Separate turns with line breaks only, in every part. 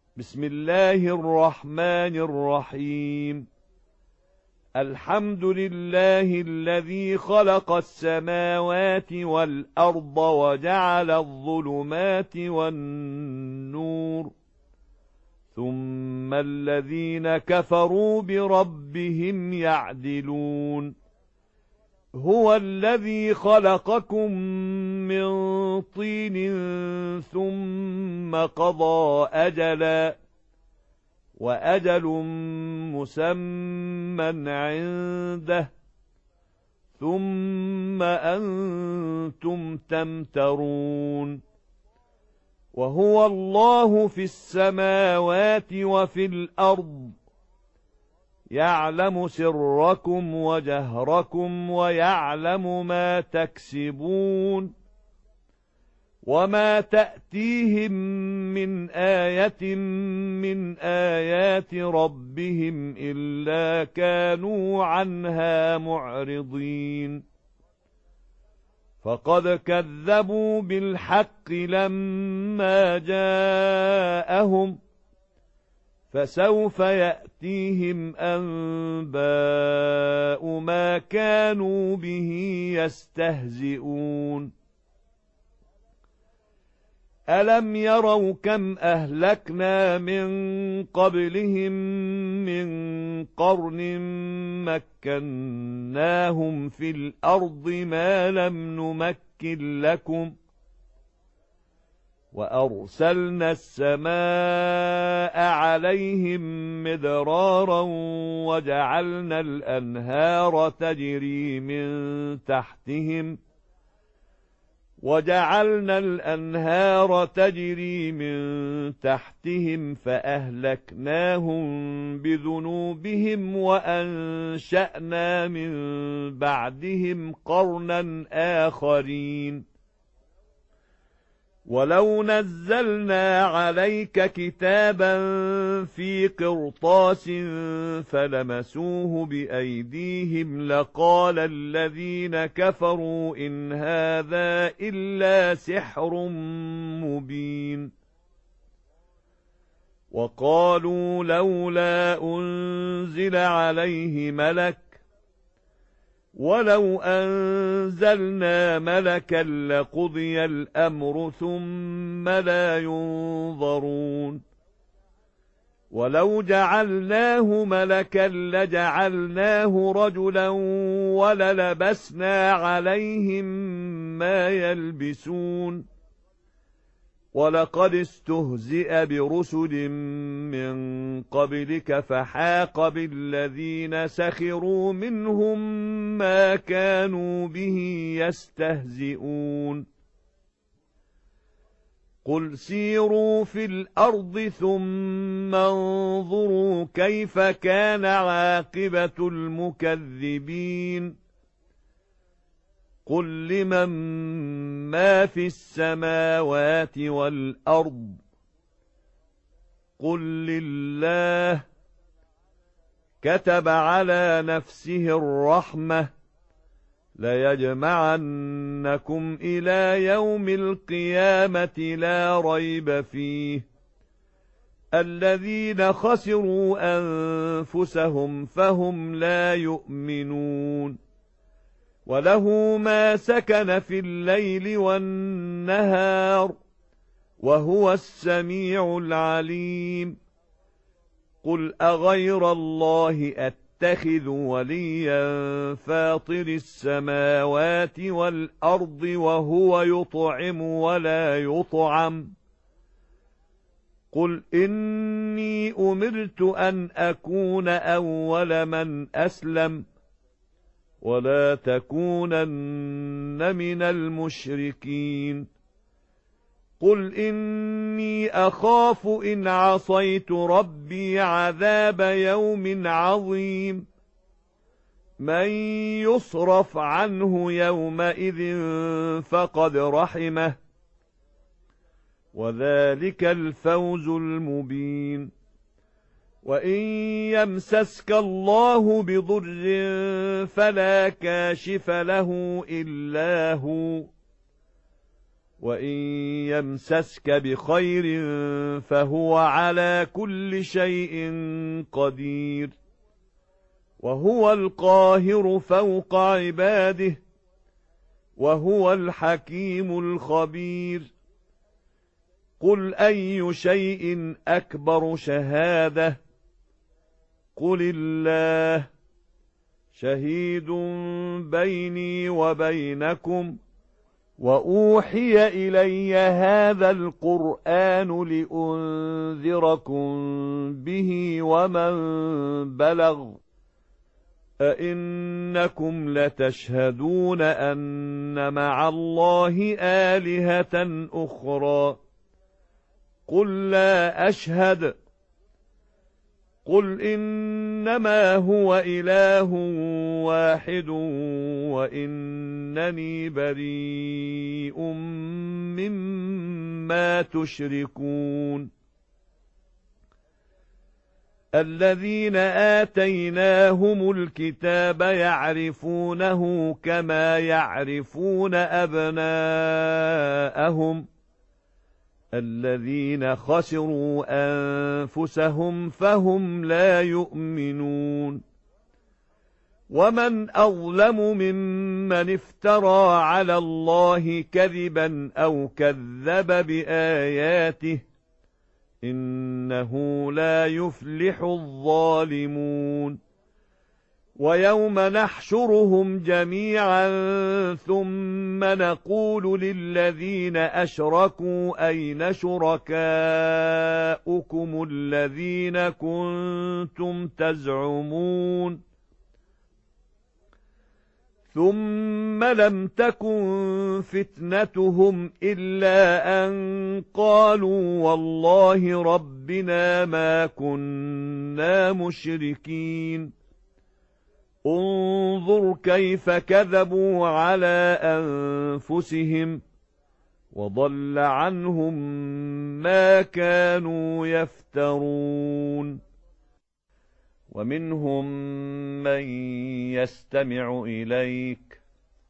بسم الله الرحمن الرحيم. الحمد لله الذي خلق السماوات والأرض وجعل الظلمات والنور، ثم الذين كفروا بربهم يعدلون. هو الذي خلقكم من طين ثم قضى أجلا، وأجل مسمى عنده، ثم أنتم تمترون. وهو الله في السماوات وفي الأرض، يعلم سركم وجهركم ويعلم ما تكسبون. وما تأتيهم من آية من آيات ربهم إلا كانوا عنها معرضين. فقد كذبوا بالحق لما جاءهم، فسوف يأتيهم أنباء ما كانوا به يستهزئون. ألم يروا كم أهلكنا من قبلهم من قرن مكناهم في الأرض ما لم نمكن لكم، وأرسلنا السماء عليهم مدرارا وجعلنا الأنهار تجري من تحتهم فأهلكناهم بذنوبهم وأنشأنا من بعدهم قرنا آخرين. ولو نزلنا عليك كتابا في قرطاس فلمسوه بأيديهم لقال الذين كفروا إن هذا إلا سحر مبين. وقالوا لولا أنزل عليه ملك، ولو أنزلنا ملكا لقضي الأمر ثم لا ينظرون. ولو جعلناه ملكا لجعلناه رجلا وللبسنا عليهم ما يلبسون. ولقد استهزئ برسل من قبلك فحاق بالذين سخروا منهم ما كانوا به يستهزئون. قل سيروا في الأرض ثم انظروا كيف كان عاقبة المكذبين. قل لمن ما في السماوات والأرض، قل لله. كتب على نفسه الرحمة ليجمعنكم إلى يوم القيامة لا ريب فيه. الذين خسروا أنفسهم فهم لا يؤمنون. وله ما سكن في الليل والنهار وهو السميع العليم. قل أغير الله أتخذ وليا فاطر السماوات والأرض وهو يطعم ولا يطعم. قل إني أمرت أن أكون أول من أسلم ولا تكونن من المشركين. قل إني أخاف إن عصيت ربي عذاب يوم عظيم. من يصرف عنه يومئذ فقد رحمه، وذلك الفوز المبين. وإن يمسسك الله بضر فلا كاشف له إلا هو، وإن يمسسك بخير فهو على كل شيء قدير، وهو القاهر فوق عباده، وهو الحكيم الخبير. قل أي شيء أكبر شهادة؟ قل الله شهيد بيني وبينكم، وأوحي إلي هذا القرآن لأنذركم به ومن بلغ. أئنكم لتشهدون أن مع الله آلهة أخرى؟ قل لا أشهد. قل إنما هو إله واحد وإنني بريء مما تشركون. الذين آتيناهم الكتاب يعرفونه كما يعرفون أبناءهم، الذين خسروا أنفسهم فهم لا يؤمنون. ومن أظلم ممن افترى على الله كذبا أو كذب بآياته، إنه لا يفلح الظالمون. ويوم نحشرهم جميعا ثم نقول للذين أشركوا أين شركاؤكم الذين كنتم تزعمون؟ ثم لم تكن فتنتهم إلا أن قالوا والله ربنا ما كنا مشركين. انظر كيف كذبوا على أنفسهم، وضل عنهم ما كانوا يفترون. ومنهم من يستمع إليك،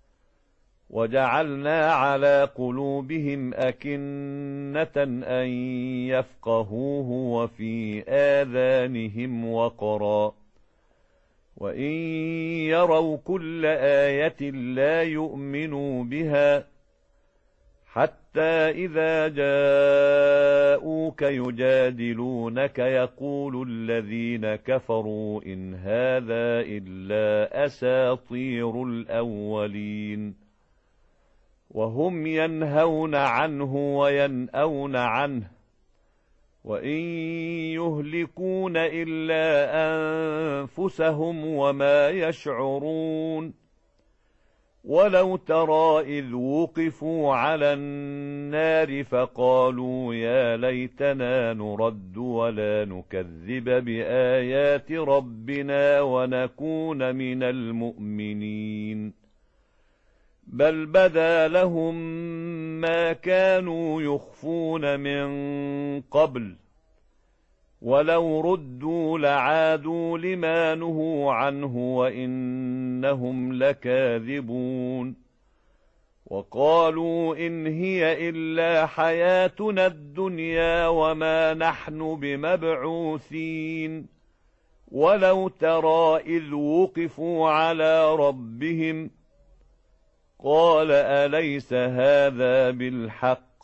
وجعلنا على قلوبهم أكنة أن يفقهوه وفي آذانهم وقرا، وإن يروا كل آية لا يؤمنوا بها، حتى إذا جاءوك يجادلونك يقول الذين كفروا إن هذا إلا أساطير الأولين، وهم ينهون عنه وينأون عنه، وإن يهلكون إلا أنفسهم وما يشعرون. ولو ترى إذ وقفوا على النار فقالوا يا ليتنا نرد ولا نكذب بآيات ربنا ونكون من المؤمنين، بل بدا لهم ما كانوا يخفون من قبل، ولو ردوا لعادوا لما نهوا عنه وإنهم لكاذبون. وقالوا إن هي إلا حياتنا الدنيا وما نحن بمبعوثين. ولو ترى إذ وقفوا على ربهم قال أليس هذا بالحق؟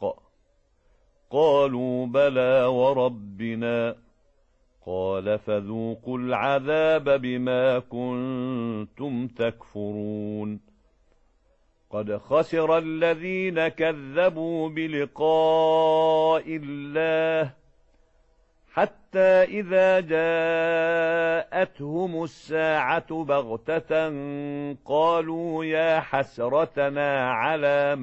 قالوا بلى وربنا. قال فذوقوا العذاب بما كنتم تكفرون. قد خسر الذين كذبوا بلقاء الله، حتى إذا جاءتهم الساعة بغتة قالوا يا حسرتنا على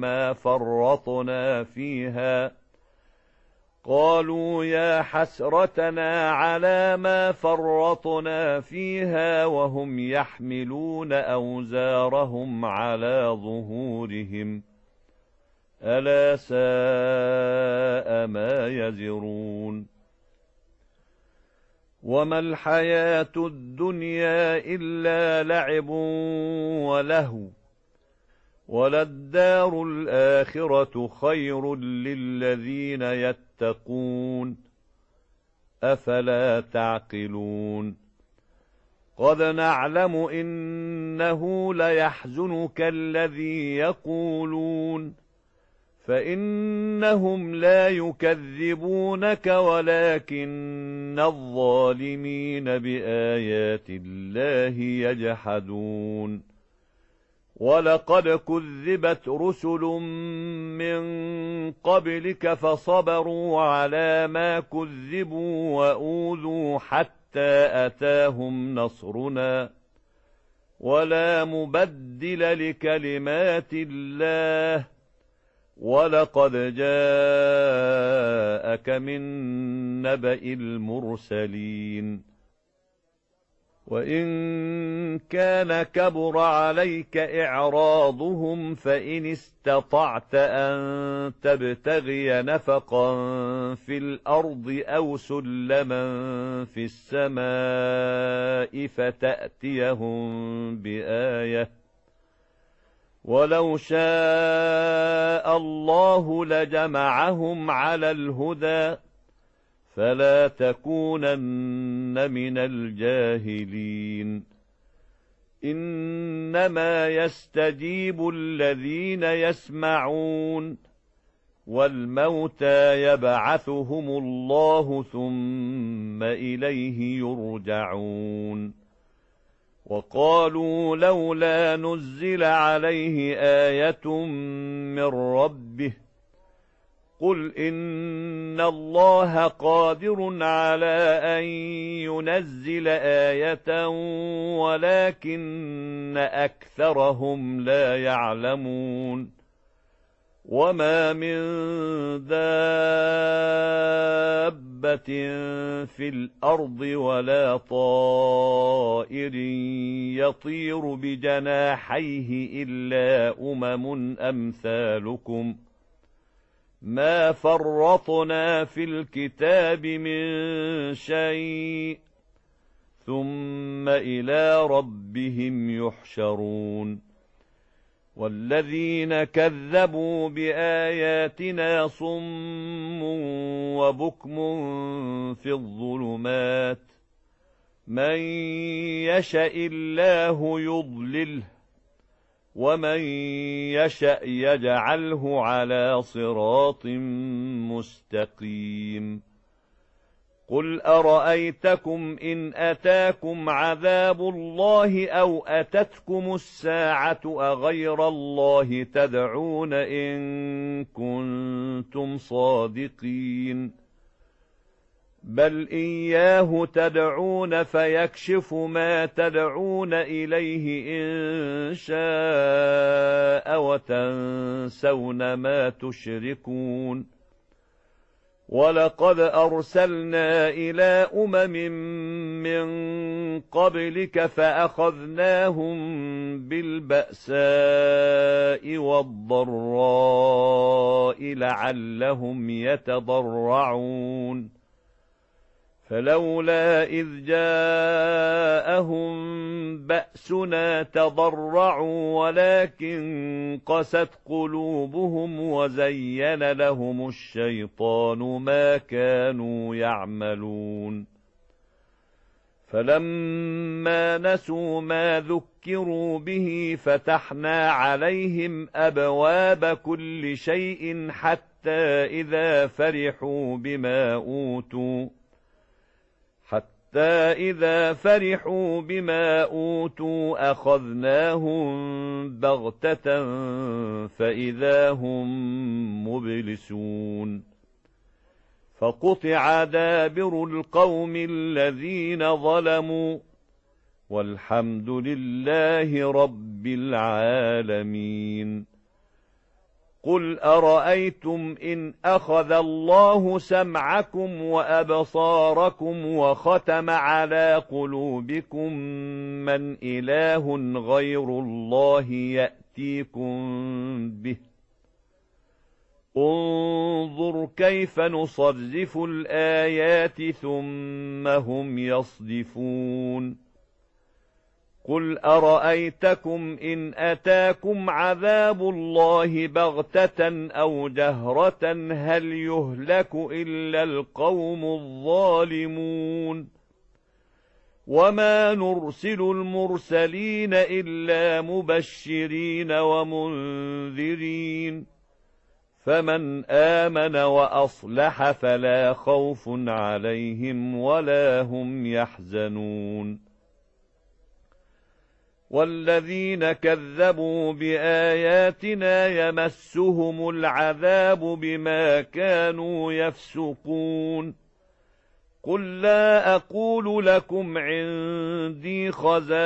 ما فرطنا فيها وهم يحملون أوزارهم على ظهورهم، ألا ساء ما يزرون. وما الحياة الدنيا إلا لعب ولهو، وللدار الآخرة خير للذين يتقون أفلا تعقلون قد نعلم إنه ليحزنك الذي يقولون فإنهم لا يكذبونك ولكن الظالمين بآيات الله يجحدون ولقد كذبت رسل من قبلك فصبروا على ما كذبوا وأوذوا حتى أتاهم نصرنا ولا مبدل لكلمات الله ولقد جاءك من نبأ المرسلين وإن كان كبر عليك إعراضهم فإن استطعت أن تبتغي نفقا في الأرض أو سلما في السماء فتأتيهم بآية ولو شاء الله لجمعهم على الهدى فلا تكونن من الجاهلين إنما يستجيب الذين يسمعون والموتى يبعثهم الله ثم إليه يرجعون وقالوا لولا نزل عليه آية من ربه قل إن الله قادر على أن ينزل آية ولكن أكثرهم لا يعلمون وما من دابة في الأرض ولا طائر يطير بجناحيه إلا أمثالكم ما فرطنا في الكتاب من شيء ثم إلى ربهم يحشرون والذين كذبوا بآياتنا صم وبكم في الظلمات من يشأ الله يضلله ومن يشأ يجعله على صراط مستقيم قل أرأيتكم إن أتاكم عذاب الله أو أتتكم الساعة أغير الله تدعون إن كنتم صادقين بل إياه تدعون فيكشف ما تدعون إليه إن شاء وتنسون ما تشركون ولقد أرسلنا إلى من قبلك فأخذناهم بالبأساء والضراء لعلهم يتضرعون فلولا إذ جاءهم بأسنا تضرعوا ولكن قست قلوبهم وزين لهم الشيطان ما كانوا يعملون فلما نسوا ما ذكروا به فتحنا عليهم أبواب كل شيء حتى إذا فرحوا بما أوتوا أخذناهم بغتة فإذا هم مبلسون فقطع دابر القوم الذين ظلموا والحمد لله رب العالمين قل أرأيتم إن أخذ الله سمعكم وأبصاركم وختم على قلوبكم من إله غير الله يأتيكم به انظر كيف نصرف الآيات ثم هم يصدفون قل أرأيتكم إن أتاكم عذاب الله بغتة أو جهرة هل يهلك إلا القوم الظالمون وما نرسل المرسلين إلا مبشرين ومنذرين فمن آمن وأصلح فلا خوف عليهم ولا هم يحزنون والذين كذبوا بآياتنا يمسهم العذاب بما كانوا يفسقون قل لا أقول لكم عندي خزائن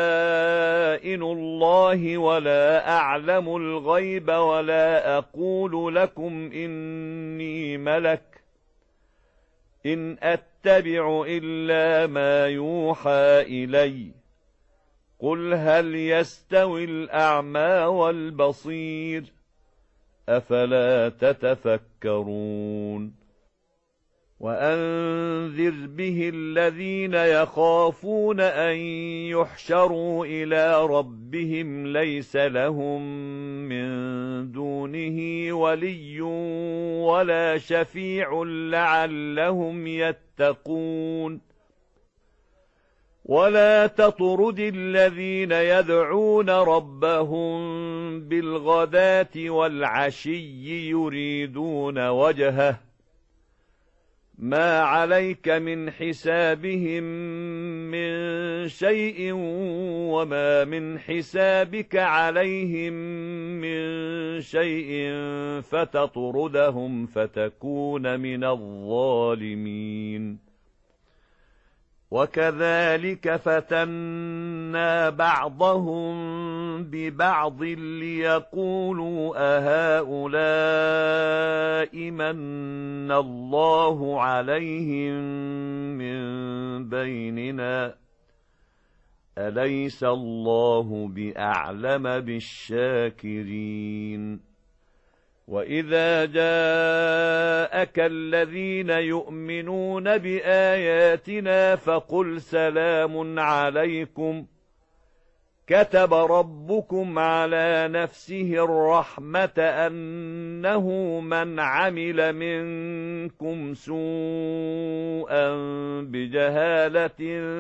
الله ولا أعلم الغيب ولا أقول لكم إني ملك إن أتبع إلا ما يوحى إلي قل هل يستوي الأعمى والبصير أفلا تتفكرون وأنذر به الذين يخافون أن يحشروا إلى ربهم ليس لهم من دونه ولي ولا شفيع لعلهم يتقون ولا تطرد الذين يدعون ربهم بالغداة والعشي يريدون وجهه ما عليك من حسابهم من شيء وما من حسابك عليهم من شيء فتطردهم فتكون من الظالمين وكذلك فتنا بعضهم ببعض ليقولوا أهؤلاء من الله عليهم من بيننا أليس الله بأعلم بالشاكرين وإذا جاءك الذين يؤمنون بآياتنا فقل سلام عليكم كتب ربكم على نفسه الرحمة أنه من عمل منكم سوءا بجهالة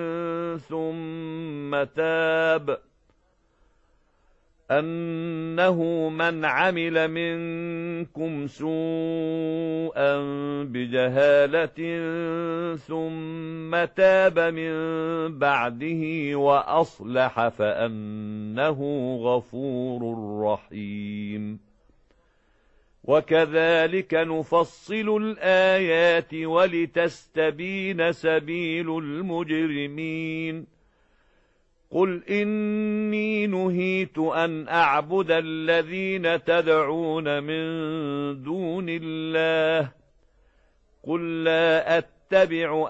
ثم تاب من بعده وأصلح فأنه غفور رحيم وكذلك نفصل الآيات ولتستبين سبيل المجرمين قل إني نهيت أن أعبد الذين تدعون من دون الله قل لا أتبع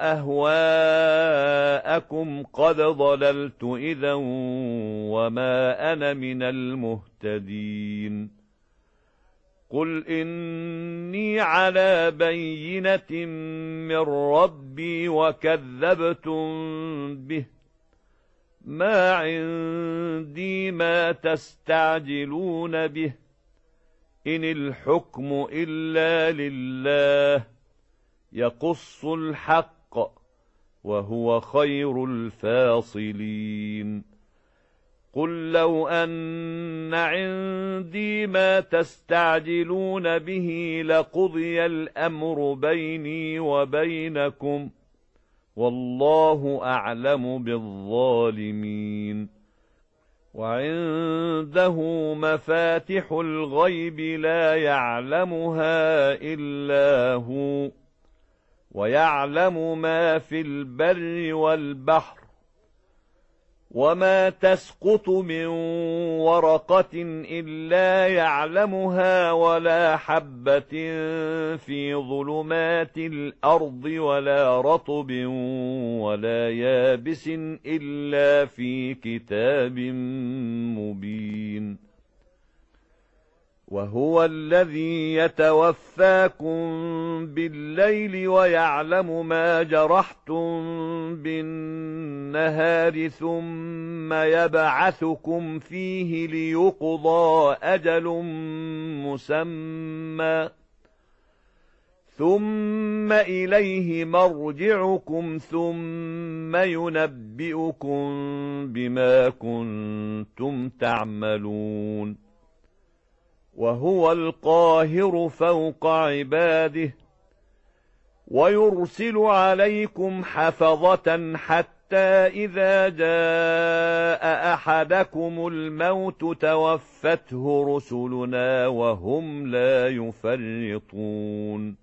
أهواءكم قد ضللت إذا وما أنا من المهتدين قل إني على بينة من ربي وكذبتم به ما عندي ما تستعجلون به إن الحكم إلا لله يقص الحق وهو خير الفاصلين قل لو أن عندي ما تستعجلون به لقضي الأمر بيني وبينكم والله أعلم بالظالمين وعنده مفاتح الغيب لا يعلمها إلا هو ويعلم ما في البر والبحر وما تسقط من ورقة إلا يعلمها ولا حبة في ظلمات الأرض ولا رطب ولا يابس إلا في كتاب مبين وهو الذي يتوفاكم بالليل ويعلم ما جرحتم بالنهار ثم يبعثكم فيه ليقضى أجل مسمى ثم إليه مرجعكم ثم ينبئكم بما كنتم تعملون وهو القاهر فوق عباده ويرسل عليكم حفظة حتى إذا جاء أحدكم الموت توفته رسلنا وهم لا يفرطون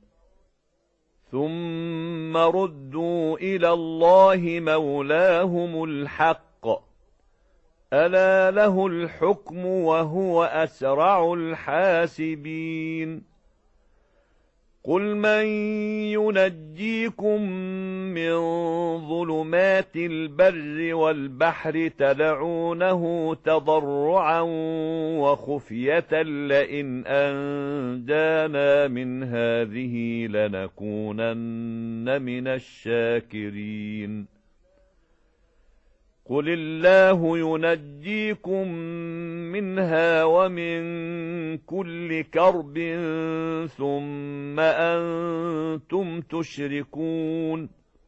ثم ردوا إلى الله مولاهم الحق ألا له الحكم وهو أسرع الحاسبين قل من ينجيكم من ظلمات البر والبحر تدعونه تضرعا وخفية لئن أنجانا من هذه لنكونن من الشاكرين قل الله ينجيكم منها ومن كل كرب ثم أنتم تشركون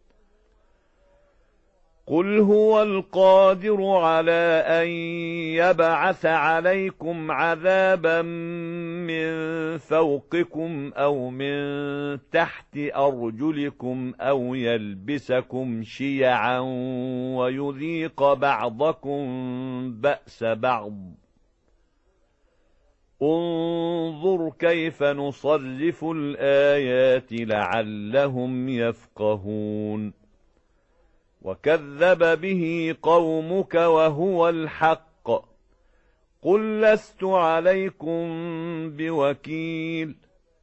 قل هو القادر على أن يبعث عليكم عذابا من فوقكم أو من تحت أرجلكم أو يلبسكم شيعا ويذيق بعضكم بأس بعض انظر كيف نصرف الآيات لعلهم يفقهون وكذب به قومك وهو الحق قل لست عليكم بوكيل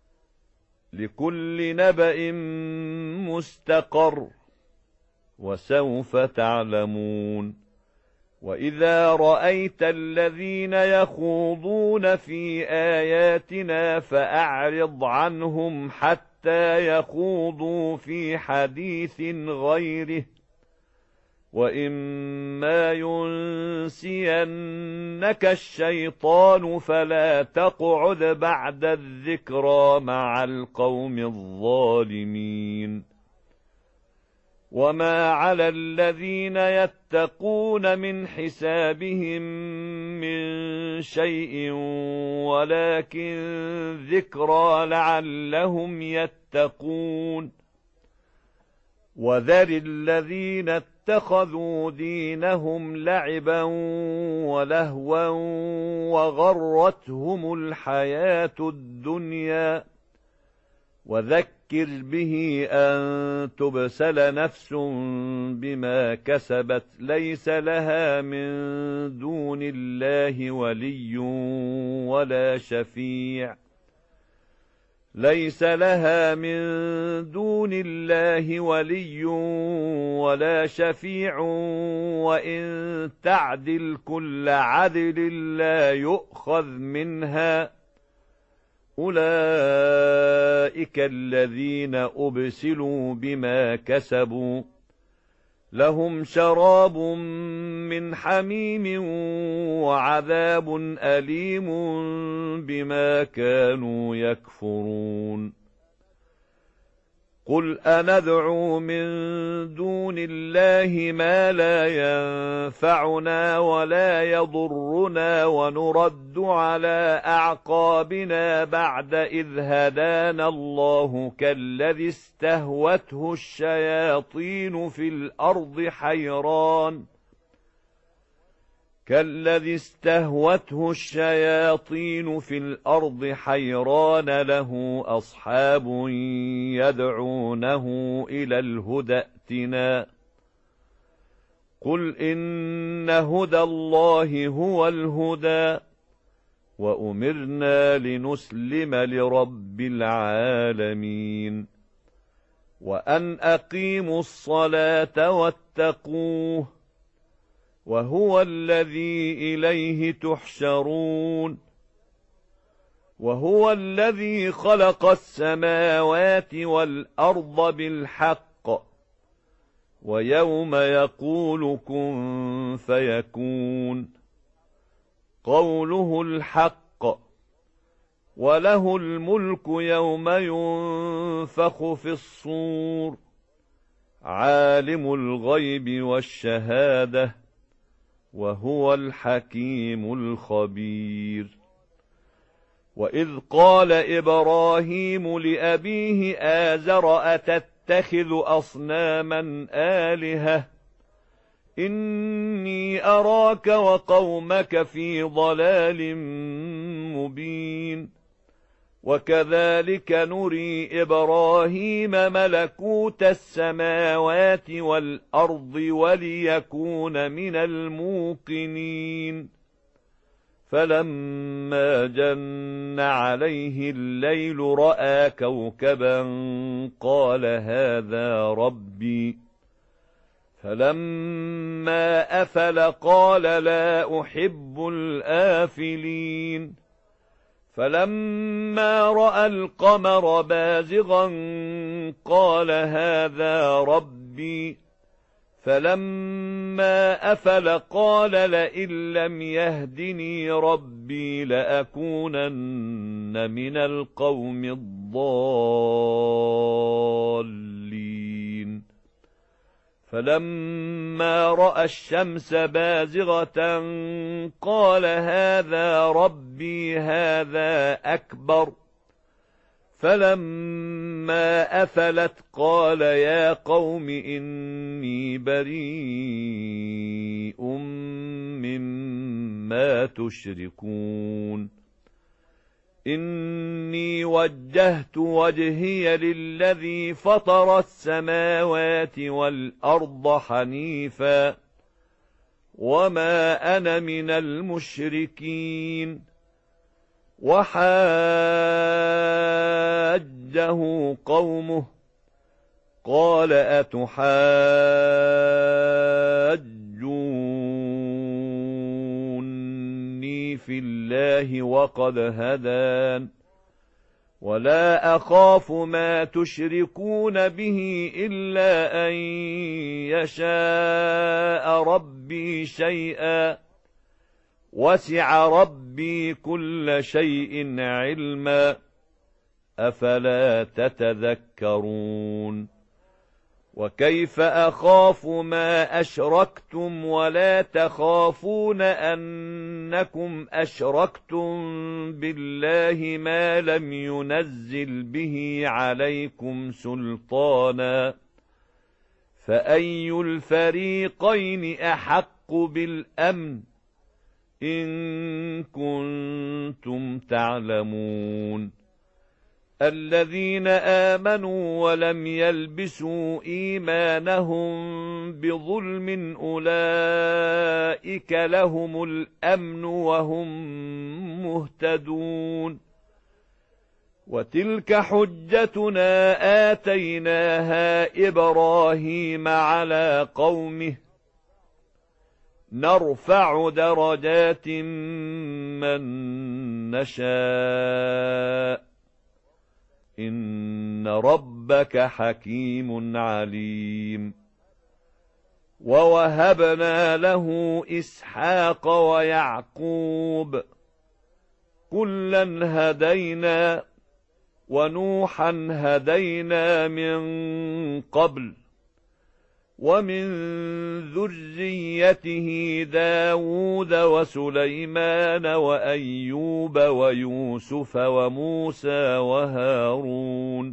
لكل نبأ مستقر وسوف تعلمون وإذا رأيت الذين يخوضون في آياتنا فأعرض عنهم حتى يخوضوا في حديث غيره وإما ينسينك الشيطان فلا تقعد بعد الذكرى مع القوم الظالمين وما على الذين يتقون من حسابهم من شيء ولكن ذكرى لعلهم يتقون وذر الذين اتخذوا دينهم لعبا ولهوا وغرتهم الحياة الدنيا وذكر به أن تبسل نفس بما كسبت ليس لها من دون الله ولي ولا شفيع ليس لها من دون الله ولي ولا شفيع وإن تعدل كل عدل لا يؤخذ منها أولئك الذين أبسلوا بما كسبوا لهم شراب من حميم وعذاب أليم بما كانوا يكفرون قل أندعو من دون الله ما لا ينفعنا ولا يضرنا ونرد على أعقابنا بعد إذ هدانا الله كالذي استهوته الشياطين في الأرض حيران له أصحاب يدعونه إلى الهدى ائتنا قل إن هدى الله هو الهدى وأمرنا لنسلم لرب العالمين وأن أقيموا الصلاة واتقوه وهو الذي إليه تحشرون وهو الذي خلق السماوات والأرض بالحق ويوم يقول كن فيكون قوله الحق وله الملك يوم ينفخ في الصور عالم الغيب والشهادة وهو الحكيم الخبير وإذ قال إبراهيم لأبيه آزر أتتخذ أصناما آلهة إني أراك وقومك في ضلال مبين وكذلك نري إبراهيم ملكوت السماوات والأرض وليكون من الموقنين فلما جن عليه الليل رأى كوكبا قال هذا ربي فلما أفل قال لا أحب الآفلين فلما رأى القمر بازغا قال هذا ربي فلما أفل قال لئن لم يهدني ربي لأكونن من القوم الضالين فلما رأى الشمس بازغة قال هذا ربي هذا أكبر فلما أفلت قال يا قوم إني بريء مما تشركون إني وجهت وجهي للذي فطر السماوات والأرض حنيفا وما أنا من المشركين وحاجه قومه قال أتحاجوني في الله وقد هدان ولا أخاف ما تشركون به إلا أن يشاء ربي شيئا وسع ربي كل شيء علما أفلا تتذكرون وكيف أخاف ما أشركتم ولا تخافون أنكم أشركتم بالله ما لم ينزل به عليكم سلطانا فأي الفريقين أحق بالأمن إن كنتم تعلمون الذين آمنوا ولم يلبسوا إيمانهم بظلم أولئك لهم الأمن وهم مهتدون وتلك حجتنا آتيناها إبراهيم على قومه نرفع درجات من نشاء إن ربك حكيم عليم ووهبنا له إسحاق ويعقوب كلا هدينا ونوحا هدينا من قبل ومن ذريته داود وسليمان وأيوب ويوسف وموسى وهارون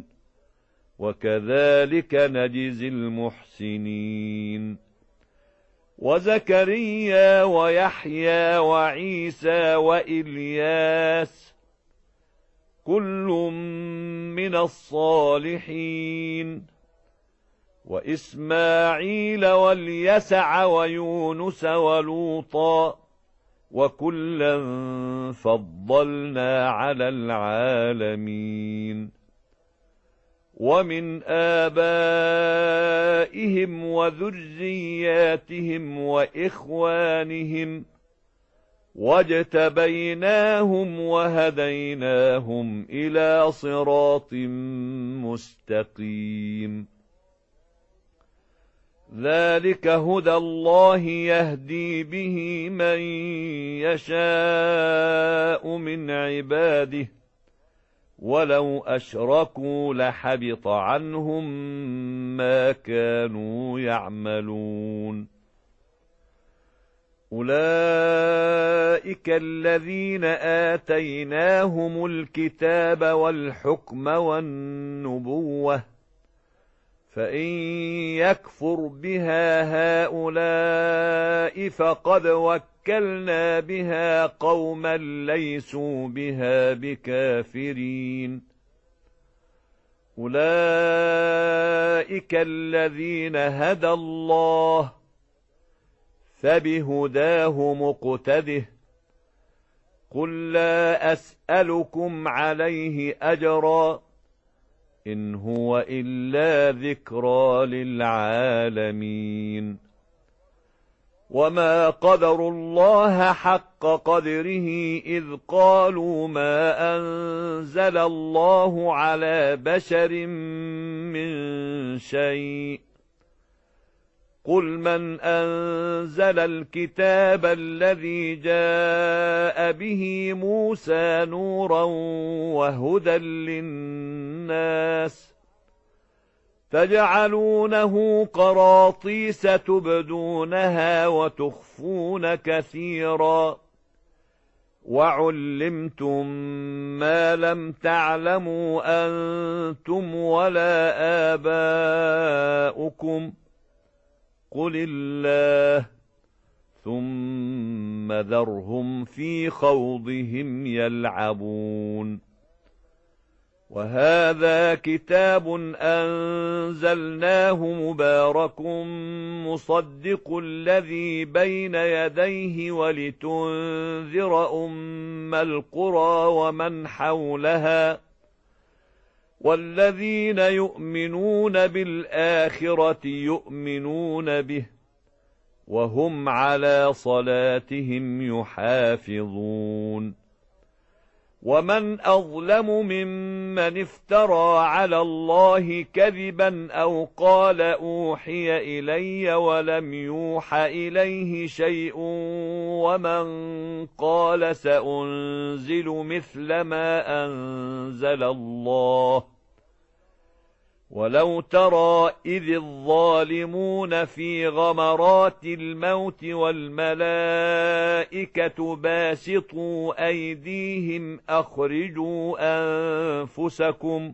وكذلك نجزي المحسنين وزكريا ويحيى وعيسى وإلياس كل من الصالحين وإسماعيل واليسع ويونس ولوطا وكلا فضلنا على العالمين ومن آبائهم وذرياتهم وإخوانهم واجتبيناهم وهديناهم إلى صراط مستقيم. ذلك هدى الله يهدي به من يشاء من عباده، ولو أشركوا لحبط عنهم ما كانوا يعملون. أولئك الذين آتيناهم الكتاب والحكم والنبوة، فإن يكفر بها هؤلاء فقد وكلنا بها قوما ليسوا بها بكافرين. أولئك الذين هدى الله، فبهداه مقتده. قل لا أسألكم عليه أجرا، إن هو إلا ذكرى للعالمين. وما قدروا الله حق قدره إذ قالوا ما أنزل الله على بشر من شيء. قل من أنزل الكتاب الذي جاء به موسى نورا وهدى للناس، تجعلونه قراطيس تبدونها وتخفون كثيرا، وعلمتم ما لم تعلموا أنتم ولا آباؤكم، قل الله، ثم ذرهم في خوضهم يلعبون. وهذا كتاب أنزلناه مبارك مصدق الذي بين يديه ولتنذر أم القرى ومن حولها، والذين يؤمنون بالآخرة يؤمنون به، وهم على صلاتهم يحافظون. ومن أظلم ممن افترى على الله كذبا أو قال أوحي إلي ولم يوح إليه شيء، ومن قال سأنزل مثل ما أنزل الله. ولو ترى إذ الظالمون في غمرات الموت والملائكة باسطوا أيديهم أخرجوا أنفسكم،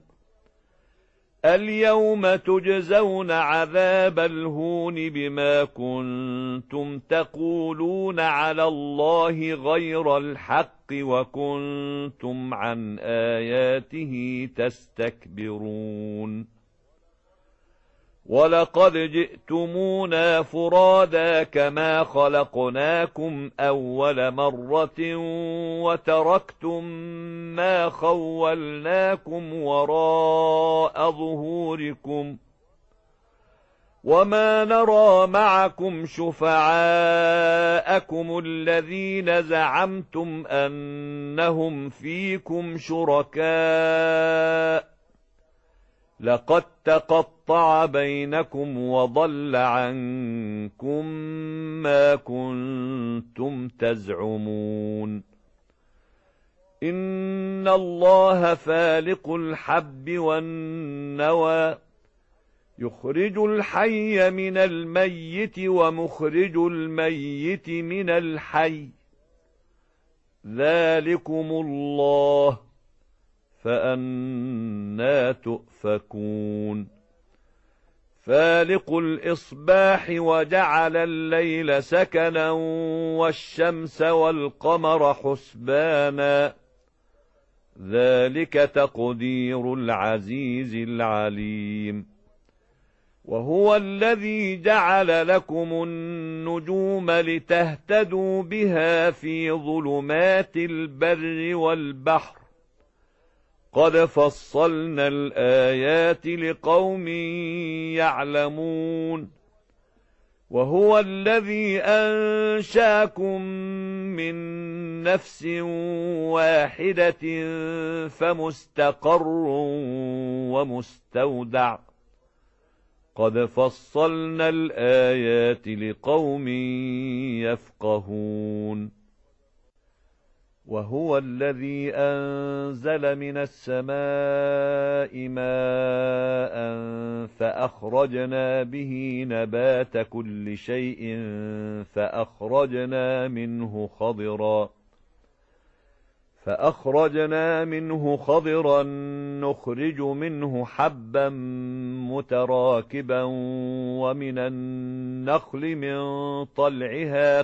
اليوم تجزون عذاب الهون بما كنتم تقولون على الله غير الحق وكنتم عن آياته تستكبرون. ولقد جئتمونا فرادا كما خلقناكم أول مرة وتركتم ما خولناكم وراء ظهوركم، وما نرى معكم شفعاءكم الذين زعمتم أنهم فيكم شركاء، لقد تقطع بينكم وضل عنكم ما كنتم تزعمون. إن الله فالق الحب والنوى، يخرج الحي من الميت ومخرج الميت من الحي، ذلكم الله، فأنى تؤفكون. فالق الإصباح وجعل الليل سكنا والشمس والقمر حسبانا، ذلك تقدير العزيز العليم. وهو الذي جعل لكم النجوم لتهتدوا بها في ظلمات البر والبحر، قد فصلنا الآيات لقوم يعلمون. وهو الذي أنشأكم من نفس واحدة فمستقر ومستودع قد فصلنا الآيات لقوم يفقهون وهو الذي أنزل من السماء ماء فأخرجنا به نبات كل شيء فأخرجنا منه خضرا نخرج منه حبا متراكبا ومن النخل من طلعها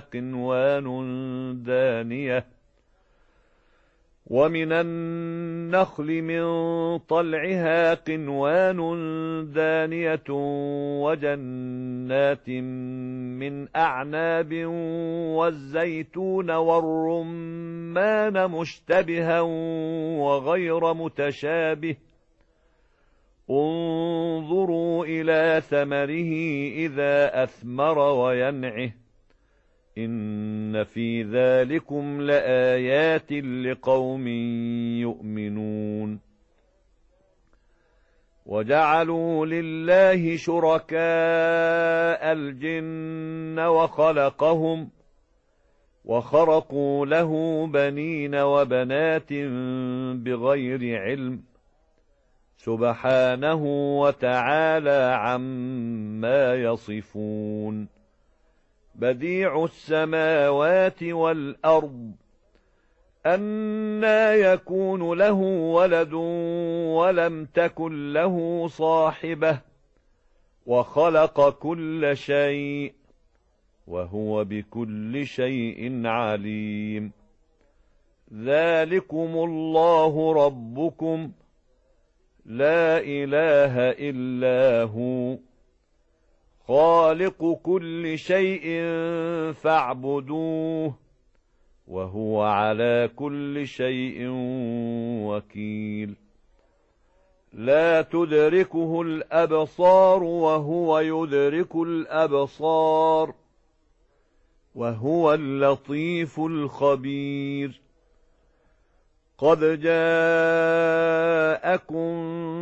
قنوان دانية وجنات من أعناب والزيتون والرمان مشتبها وغير متشابه انظروا إلى ثمره إذا أثمر وينعه إن في ذلكم لآيات لقوم يؤمنون وجعلوا لله شركاء الجن وخرقوا له بنين وبنات بغير علم سبحانه وتعالى عما يصفون بديع السماوات والأرض أنى يكون له ولد ولم تكن له صاحبة وخلق كل شيء وهو بكل شيء عليم ذلكم الله ربكم لا إله إلا هو خالق كل شيء فاعبدوه وهو على كل شيء وكيل لا تدركه الأبصار وهو يدرك الأبصار وهو اللطيف الخبير قد جاءكم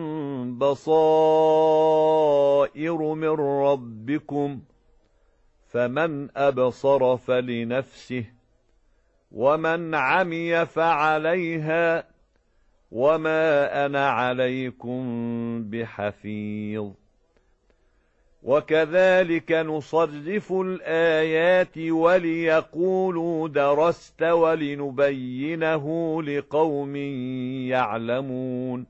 بصائر من ربكم فمن أبصر فلنفسه ومن عمي فعليها وما أنا عليكم بحفيظ وكذلك نصرف الآيات وليقولوا درست ولنبينه لقوم يعلمون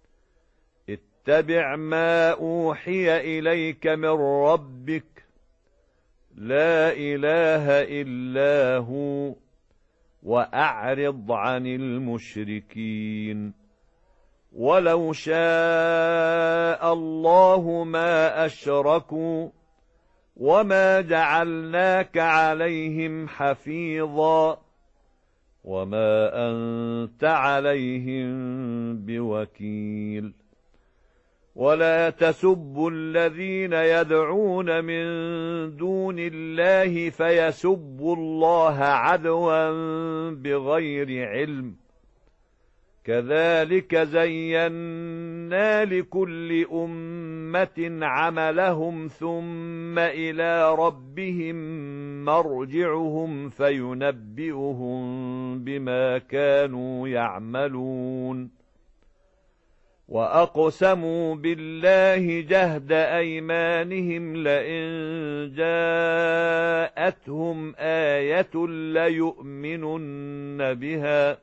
اتبع ما أوحي إليك من ربك لا إله إلا هو وأعرض عن المشركين ولو شاء الله ما أشركوا وما جعلناك عليهم حفيظا وما أنت عليهم بوكيل ولا تسبوا الذين يدعون من دون الله فيسبوا الله عدوا بغير علم كذلك زينا لكل أمة عملهم ثم إلى ربهم مرجعهم فينبئهم بما كانوا يعملون وأقسموا بالله جهد أيمانهم لئن جاءتهم آية ليؤمنن بها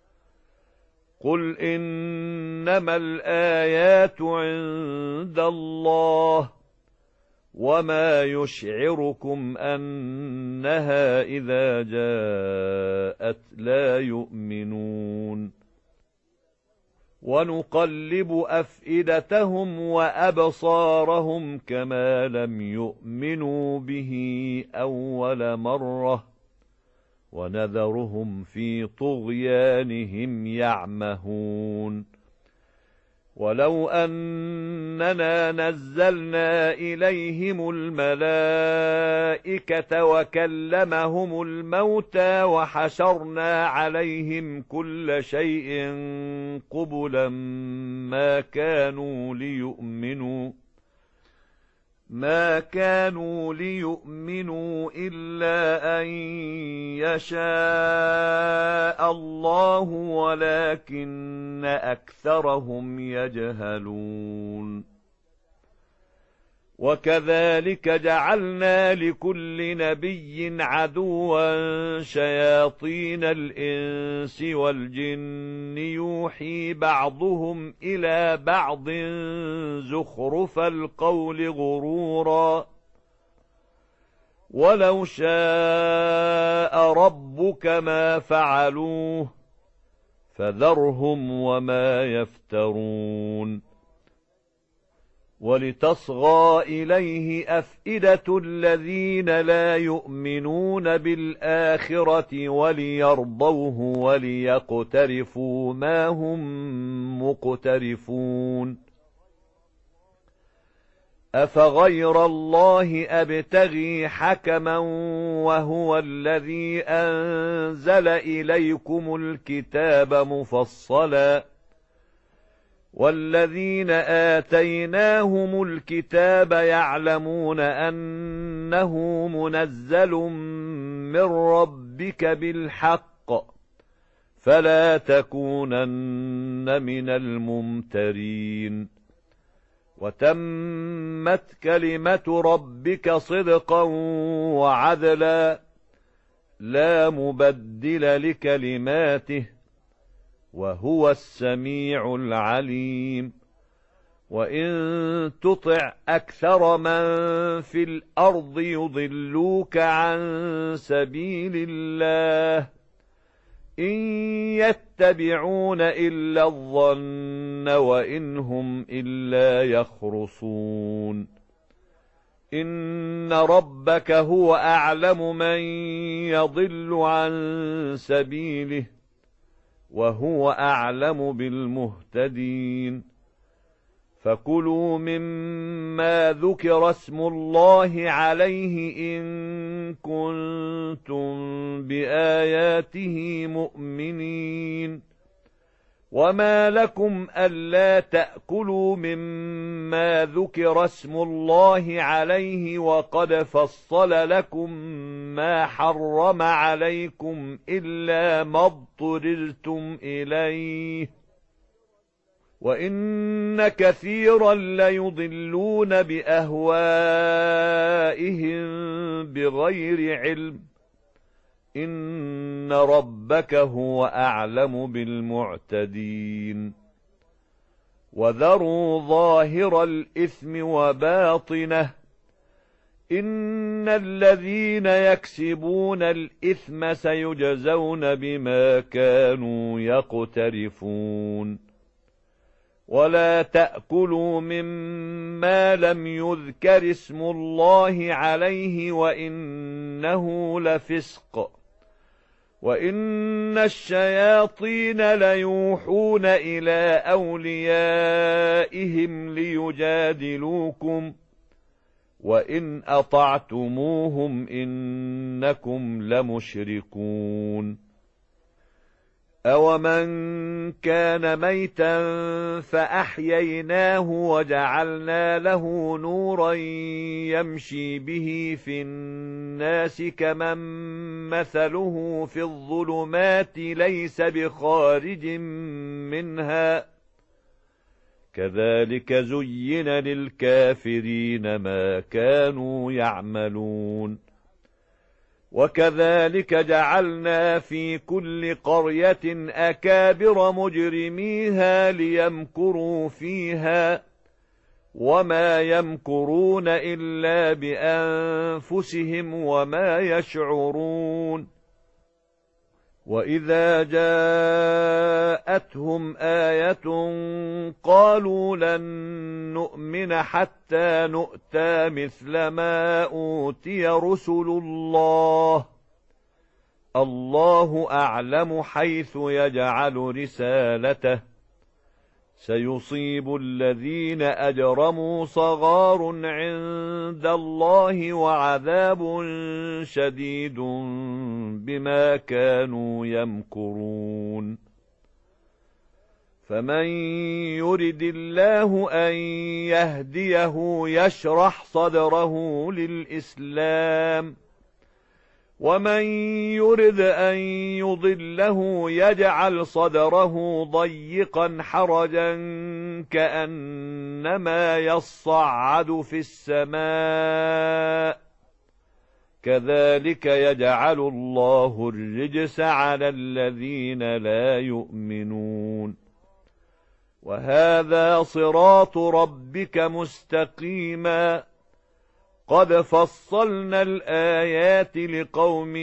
قل إنما الآيات عند الله وما يشعركم أنها إذا جاءت لا يؤمنون ونقلب أفئدتهم وأبصارهم كما لم يؤمنوا به أول مرة ونذرهم في طغيانهم يعمهون ولو أننا نزلنا إليهم الملائكة وكلمهم الموتى وحشرنا عليهم كل شيء قبلا ما كانوا ليؤمنوا إلا أن يشاء الله ولكن أكثرهم يجهلون. وكذلك جعلنا لكل نبي عدوا شياطين الإنس والجن يوحي بعضهم إلى بعض زخرف القول غرورا ولو شاء ربك ما فعلوه فذرهم وما يفترون. ولتصغى إليه أفئدة الذين لا يؤمنون بالآخرة وليرضوه وليقترفوا ما هم مقترفون. أفغير الله أبتغي حكما وهو الذي أنزل إليكم الكتاب مفصلا والذين آتيناهم الكتاب يعلمون أنه منزل من ربك بالحق فلا تكونن من الممترين. وتمت كلمة ربك صدقا وعدلا لا مبدل لكلماته وهو السميع العليم. وإن تطع أكثر من في الأرض يضلوك عن سبيل الله إن يتبعون إلا الظن وإن هم إلا يخرصون. إن ربك هو أعلم من يضل عن سبيله وهو أعلم بالمهتدين. فكلوا مما ذكر اسم الله عليه إن كنتم بآياته مؤمنين. وما لكم ألا تأكلوا مما ذكر اسم الله عليه وقد فصل لكم ما حرم عليكم إلا ما اضطررتم إليه وإن كثيرا ليضلون بأهوائهم بغير علم إن ربك هو أعلم بالمعتدين. وذروا ظاهر الإثم وباطنه إن الذين يكسبون الإثم سيجزون بما كانوا يقترفون. ولا تأكلوا مما لم يذكر اسم الله عليه وإنه لفسق وإن الشياطين ليوحون إلى أوليائهم ليجادلوكم وإن أطعتموهم إنكم لمشركون. أومن كان ميتا فأحييناه وجعلنا له نورا يمشي به في الناس كمن مثله في الظلمات ليس بخارج منها كذلك زين للكافرين ما كانوا يعملون. وكذلك جعلنا في كل قرية أكابر مجرميها ليمكروا فيها وما يمكرون إلا بأنفسهم وما يشعرون. وإذا جاءتهم آية قالوا لن نؤمن حتى نؤتى مثل ما أوتي رسل الله الله أعلم حيث يجعل رسالته سيصيب الذين أجرموا صغار عند الله وعذاب شديد بما كانوا يمكرون فمن يرد الله أن يهديه يشرح صدره للإسلام ومن يرد أن يضله يجعل صدره ضيقا حرجا كأنما يصعد في السماء كذلك يجعل الله الرجس على الذين لا يؤمنون وهذا صراط ربك مستقيما قد فصلنا الآيات لقوم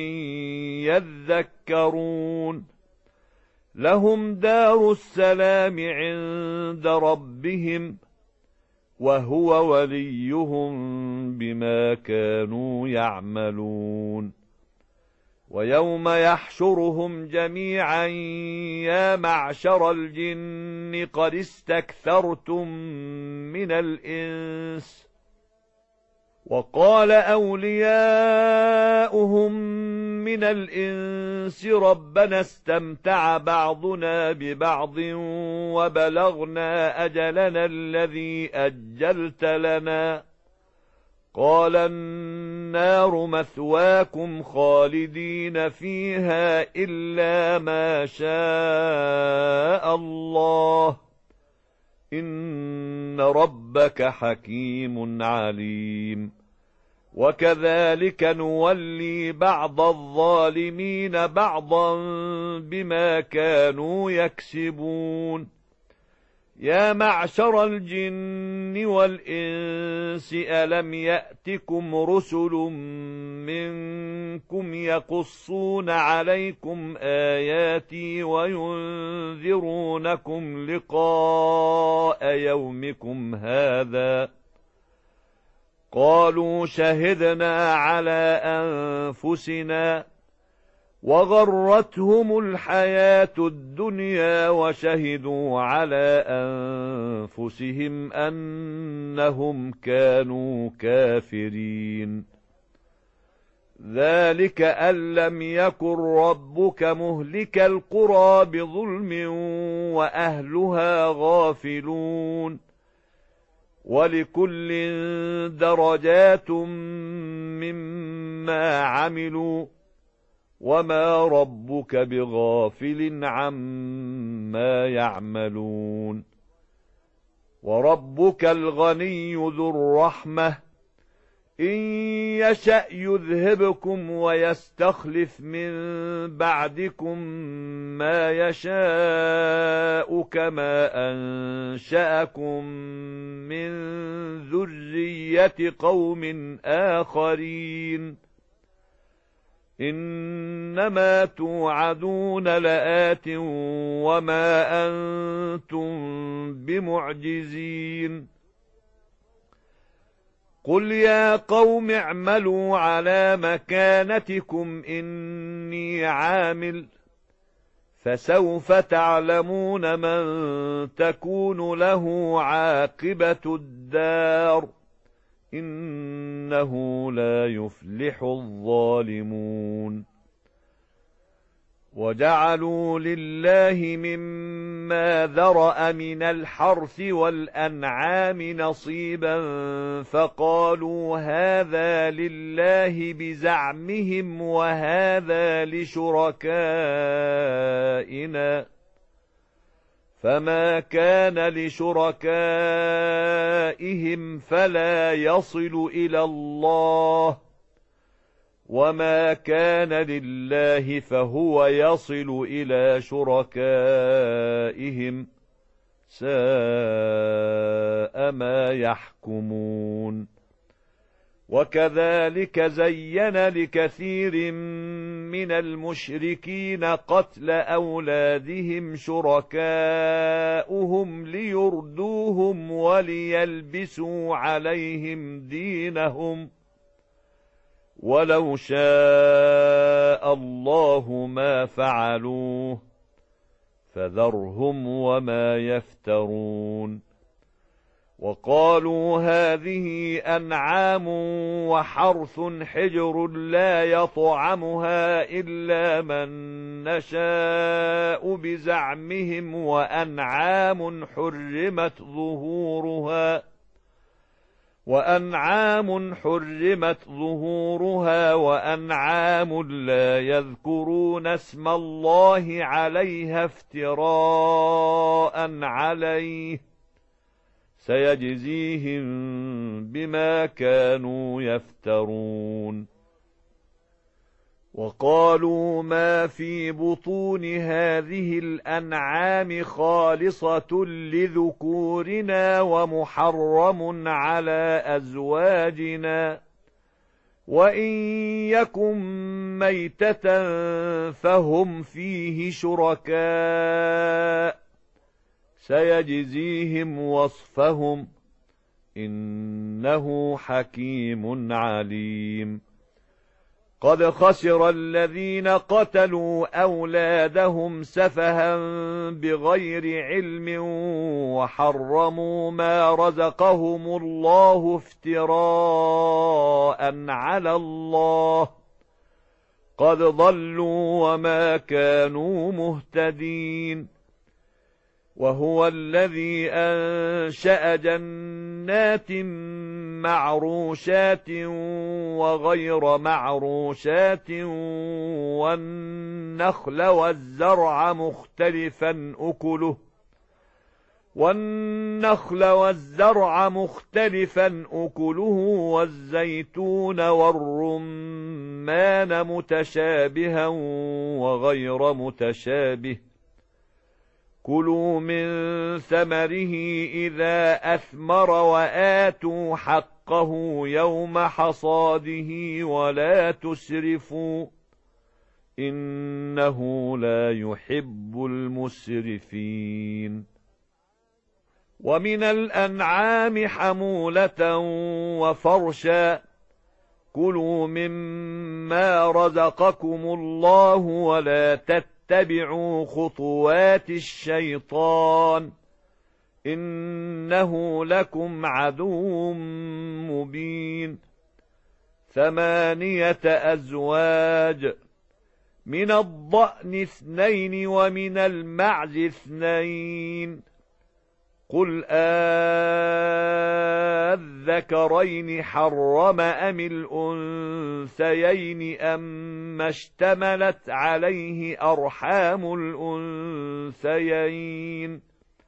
يذكرون لهم دار السلام عند ربهم وهو وليهم بما كانوا يعملون ويوم يحشرهم جميعا يا معشر الجن قد استكثرتم من الإنس وقال أولياؤهم من الإنس ربنا استمتع بعضنا ببعض وبلغنا أجلنا الذي أجلت لنا قال النار مثواكم خالدين فيها إلا ما شاء الله إن ربك حكيم عليم وكذلك نولي بعض الظالمين بعضا بما كانوا يكسبون يا معشر الجن والإنس ألم يأتكم رسل منكم يقصون عليكم آياتي وينذرونكم لقاء يومكم هذا قالوا شهدنا على أنفسنا وغرتهم الحياة الدنيا وشهدوا على أنفسهم أنهم كانوا كافرين ذلك أن لم يكن ربك مهلك القرى بظلم وأهلها غافلون ولكل درجات مما عملوا وما ربك بغافل عما يعملون وربك الغني ذو الرحمة إن يشأ يذهبكم ويستخلف من بعدكم ما يشاء كما أنشأكم من ذرية قوم آخرين إنما توعدون لآت وما أنتم بمعجزين قل يا قوم اعملوا على مكانتكم إني عامل فسوف تعلمون من تكون له عاقبة الدار إنه لا يفلح الظالمون وجعلوا لله مما ذرأ من الحرث والأنعام نصيبا فقالوا هذا لله بزعمهم وهذا لشركائنا فما كان لشركائهم فلا يصل إلى الله وما كان لله فهو يصل إلى شركائهم ساء ما يحكمون وكذلك زين لكثير من المشركين قتل أولادهم شركاؤهم ليردوهم وليلبسوا عليهم دينهم ولو شاء الله ما فعلوه فذرهم وما يفترون. وقالوا هذه أنعام وحرث حجر لا يطعمها إلا من نشاء بزعمهم وأنعام حرمت ظهورها وأنعام لا يذكرون اسم الله عليها افتراء عليه سيجزيهم بما كانوا يفترون. وقالوا ما في بطون هذه الأنعام خالصة لذكورنا ومحرم على أزواجنا وإن يكن ميتة فهم فيه شركاء سيجزيهم وصفهم إنه حكيم عليم. قد خسر الذين قتلوا أولادهم سفها بغير علم وحرموا ما رزقهم الله افتراء على الله قد ضلوا وما كانوا مهتدين. وهو الذي أنشأ جنات معروشات وغير معروشات والنخل والزرع مختلفا أكله والزيتون والرمان متشابها وغير متشابه كلوا من ثمره إذا أثمر وآتوا حقه يوم حصاده ولا تسرفوا إنه لا يحب المسرفين. ومن الأنعام حمولة وفرشا كلوا مما رزقكم الله ولا تتبعوا خطوات الشيطان إنه لكم عدو مبين. 8 أزواج من الضأن 2 ومن المعز 2 قل أذكرين حرم أم الأنثيين أم اشتملت عليه أرحام الأنثيين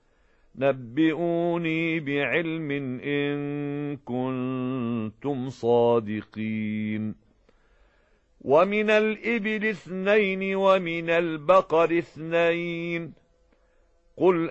نبئوني بعلم إن كنتم صادقين. ومن الإبل 2 ومن البقر 2 قل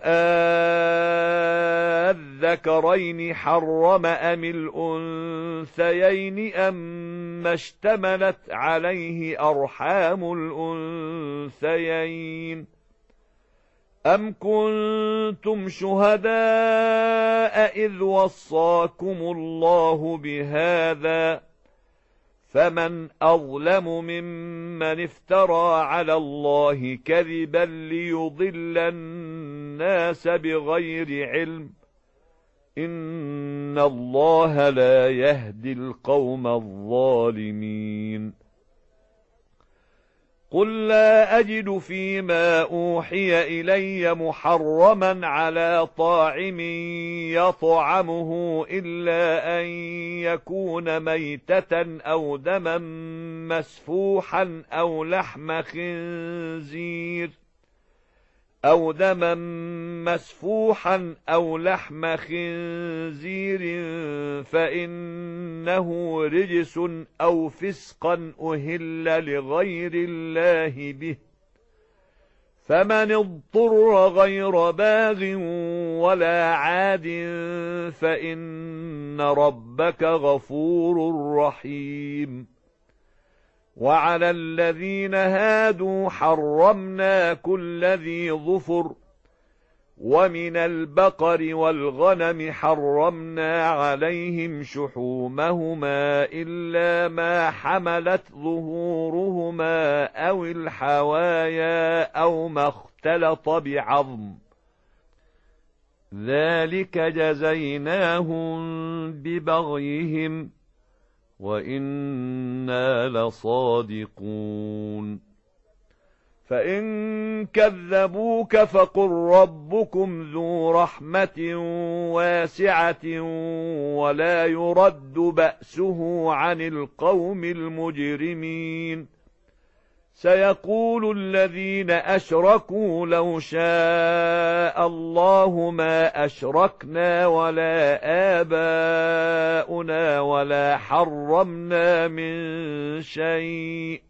أذكرين حرم أم الأنثيين أم اشتملت عليه أرحام الأنثيين أم كنتم شهداء إذ وصاكم الله بهذا فمن أظلم ممن افترى على الله كذبا ليضل الناس بغير علم إن الله لا يهدي القوم الظالمين. قل لا أجد فيما أوحي إلي محرما على طاعم يطعمه إلا أن يكون ميتة أو دما مسفوحا أو لحم خنزير فإنه رجس أو فسقا أهل لغير الله به فمن اضطر غير باغ ولا عاد فإن ربك غفور رحيم. وعلى الذين هادوا حرمنا كل ذي ظفر ومن البقر والغنم حرمنا عليهم شحومهما إلا ما حملت ظهورهما أو الحوايا أو ما اختلط بعظم، ذلك جزيناهم ببغيهم وإنا لصادقون. فإن كذبوك فقل ربكم ذو رحمة واسعة ولا يرد بأسه عن القوم المجرمين. سيقول الذين أشركوا لو شاء الله ما أشركنا ولا آباؤنا ولا حرمنا من شيء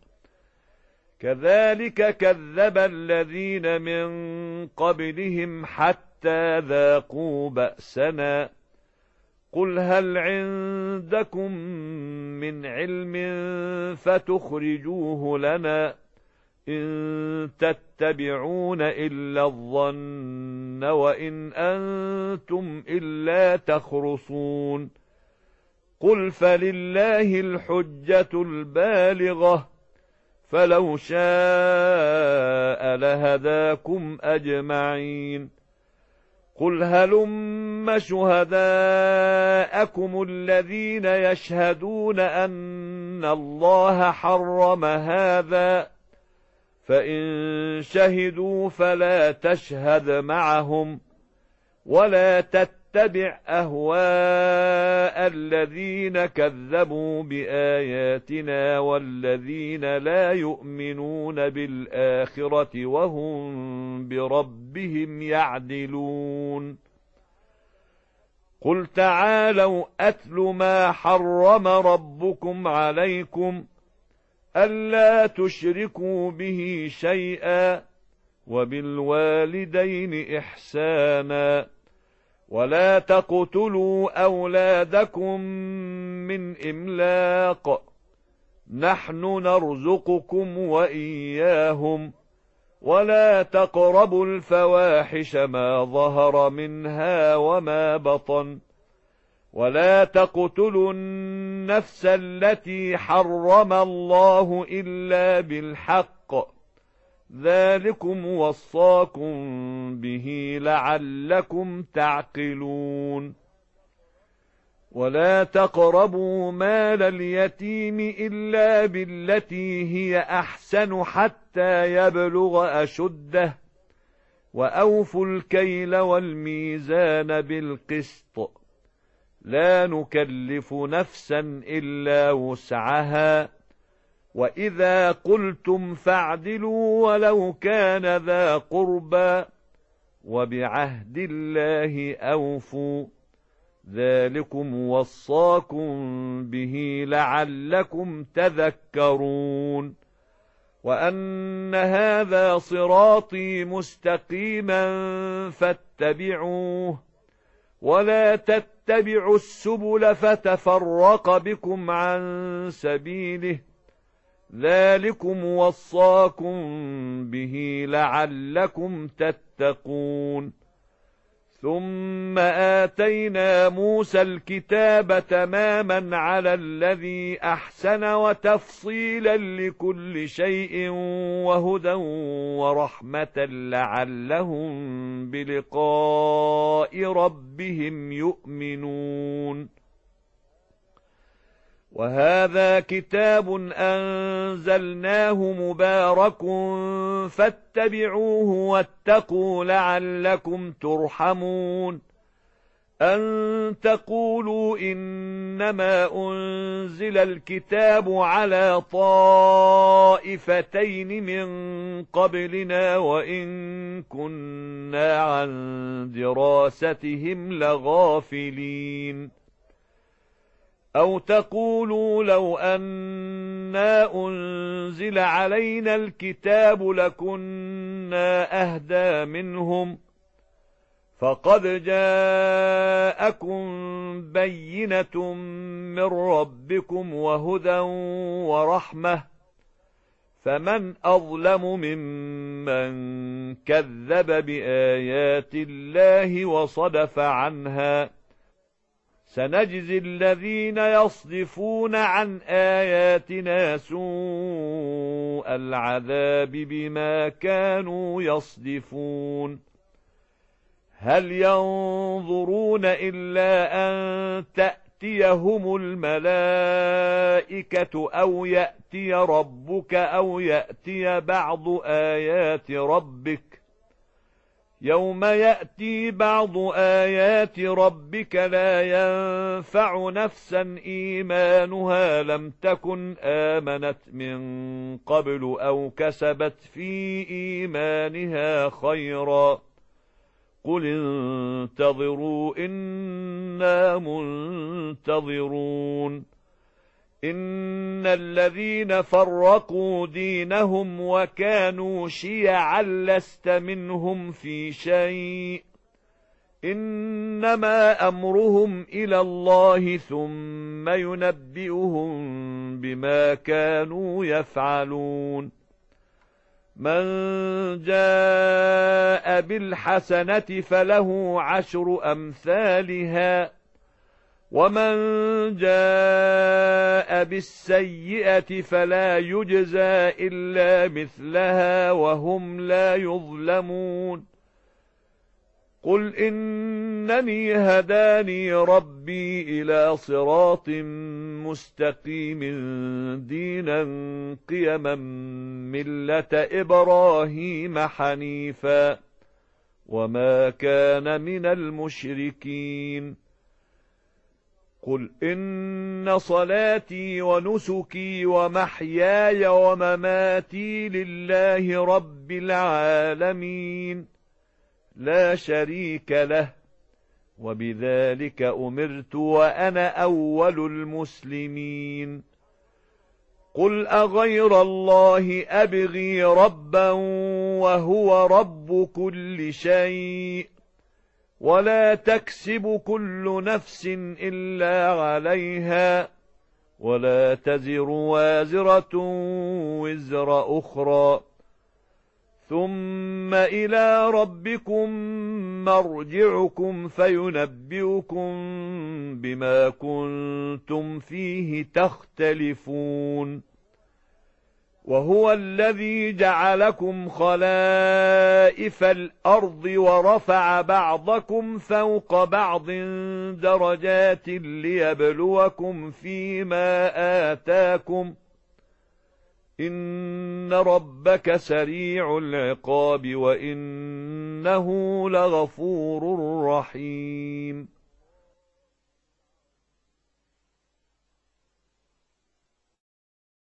كذلك كذب الذين من قبلهم حتى ذاقوا بأسنا. قل هل عندكم من علم فتخرجوه لنا إن تتبعون إلا الظن وإن أنتم إلا تخرصون. قل فلله الحجة البالغة فلو شاء لهداكم أجمعين. قل هلم شهداءكم الذين يشهدون أن الله حرم هذا فإن شهدوا فلا تشهد معهم ولا تتبع أهواء الذين كذبوا بآياتنا والذين لا يؤمنون بالآخرة وهم بربهم يعدلون. قل تعالوا أتل ما حرم ربكم عليكم ألا تشركوا به شيئا وبالوالدين إحسانا ولا تقتلوا أولادكم من إملاق نحن نرزقكم وإياهم ولا تقربوا الفواحش ما ظهر منها وما بطن ولا تقتلوا النفس التي حرم الله إلا بالحق ذلكم وصاكم به لعلكم تعقلون. ولا تقربوا مال اليتيم إلا بالتي هي أحسن حتى يبلغ أشده وأوفوا الكيل والميزان بالقسط لا نكلف نفسا إلا وسعها وإذا قلتم فاعدلوا ولو كان ذا قربى وبعهد الله أوفوا ذلكم وصاكم به لعلكم تذكرون. وأن هذا صراطي مستقيما فاتبعوه ولا تتبعوا السبل فتفرق بكم عن سبيله ذلكم وصاكم به لعلكم تتقون. ثم آتينا موسى الكتاب تماما على الذي أحسن وتفصيلا لكل شيء وهدى ورحمة لعلهم بلقاء ربهم يؤمنون. وهذا كتاب أنزلناه مبارك فاتبعوه واتقوا لعلكم ترحمون. أن تقولوا إنما أنزل الكتاب على طائفتين من قبلنا وإن كنا عن دراستهم لغافلين. أو تقولوا لو أنا أنزل علينا الكتاب لكنا أهدى منهم فقد جاءكم بينة من ربكم وهدى ورحمة فمن أظلم ممن كذب بآيات الله وصدف عنها سنجزي الذين يصدفون عن آياتنا سوء العذاب بما كانوا يصدفون هل ينظرون إلا أن تأتيهم الملائكة أو يأتي ربك أو يأتي بعض آيات ربك يوم يأتي بعض آيات ربك لا ينفع نفسا إيمانها لم تكن آمنت من قبل أو كسبت في إيمانها خيرا قل انتظروا إنا منتظرون إن الذين فرقوا دينهم وكانوا شيعا لست منهم في شيء إنما أمرهم إلى الله ثم ينبئهم بما كانوا يفعلون من جاء بالحسنة فله 10 أمثالها ومن جاء بالسيئة فلا يجزى إلا مثلها وهم لا يظلمون قل إنني هداني ربي إلى صراط مستقيم دينا قيما ملة إبراهيم حنيفا وما كان من المشركين قل إن صلاتي ونسكي ومحياي ومماتي لله رب العالمين لا شريك له وبذلك أمرت وأنا أول المسلمين قل أغير الله أبغي ربا وهو رب كل شيء ولا تكسب كل نفس إلا عليها ولا تزر وازرة وزر أخرى ثم إلى ربكم مرجعكم فينبئكم بما كنتم فيه تختلفون وهو الذي جعلكم خلائف الأرض ورفع بعضكم فوق بعض درجات ليبلوكم فيما آتاكم إن ربك سريع العقاب وإنه لغفور رحيم